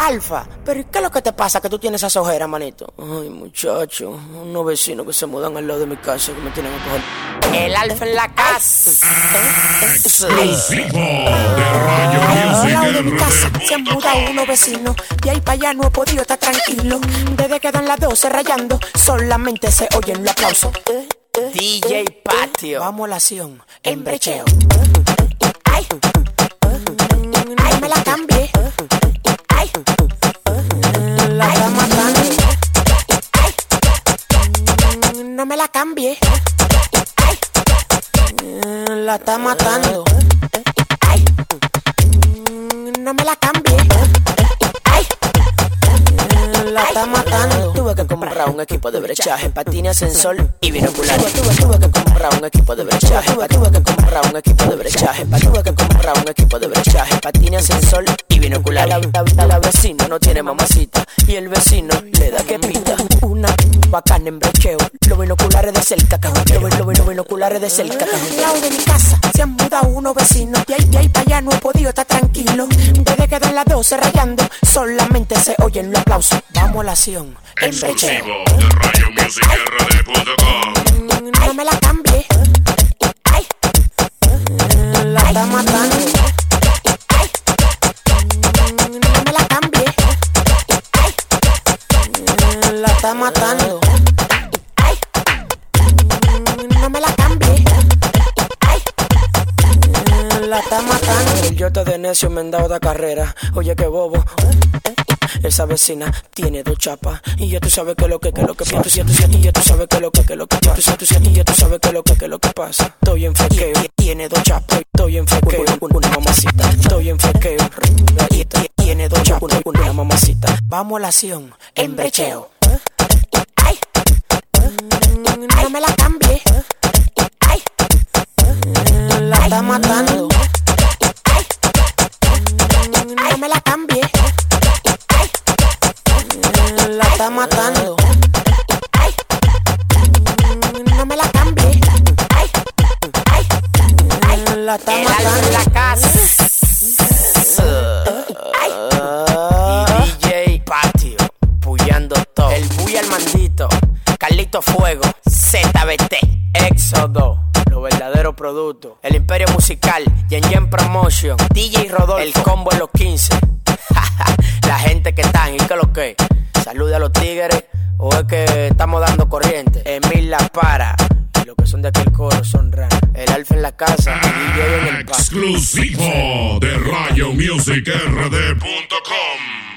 Alfa, pero ¿y qué es lo que te pasa que tú tienes esas ojeras, manito? Ay, muchacho, unos vecinos que se mudan al lado de mi casa que me tienen que coger. El Alfa en la casa. Exclusivo de Rayo Music. Al lado de mi casa se han mudado unos vecinos. De ahí para allá no he podido estar tranquilo. Desde que dan las 12 rayando, solamente se oyen los aplausos. DJ Patio. Vamos a la acción, en brecheo. Ay, ay, me la cambié. Ay, la está matando. Ay, no me la cambié. Ay, la está matando. Ay, no me la cambié. Ay, la está matando. Tuve que comprar un equipo de brechaje, patín, ascensor y binocular. Tuve que comprar un equipo de brechaje. Tuve que comprar un equipo de brechaje. Tuve que comprar un equipo de brechaje, patín, ascensor y binocular. La vecina no tiene mamacita y el vecino le da que pita. Una bacana en brecheo. Los binoculares de cerca, los binoculares de cerca. Al lado de mi casa se han mudado unos vecinos. De ahí para allá no he podido estar tranquilo. Desde que dan las 12 rayando, solamente se oyen los aplausos. Vamos a la acción, en brecheo. Exclusivo de RayoMusicRD.com. No me la cambié. Ay, la está matando. Ay, no me la cambié. Ay, la está matando. Ay, no me la cambié. Ay, la está matando. El yota de necio me han dado de carrera. Oye, qué bobo. Esa vecina tiene 2 chapas y ya tú sabes que lo que pasa. Y ya tú sabes que lo que pasa. Y ya tú sabes que lo que pasa. Estoy en frequeo, tiene 2 chapas. Estoy en frequeo, una mamacita. Estoy en frequeo, tiene 2 chapas, una mamacita. Vamos a la acción, en brecheo. Ay, no me la cambié. Ay, la está matando. Ay, no me la cambié. La está matando. Ay, no me la cambié. Ay, ay, ay, la está matando. En la casa. Y DJ Patio, puyando todo. El Buy al mandito, Carlito Fuego, ZBT, Éxodo, los verdaderos productos. El Imperio Musical, Yen Promotion, DJ Rodolfo, el combo en los 15. La gente que están, ¿y qué es lo que? Saluda a los tigres, o es que estamos dando corriente. Emil La Para, y los que son de aquel coro son raros. El Alfa en la casa, y DJ en el patio. Exclusivo de RayoMusicRD.com.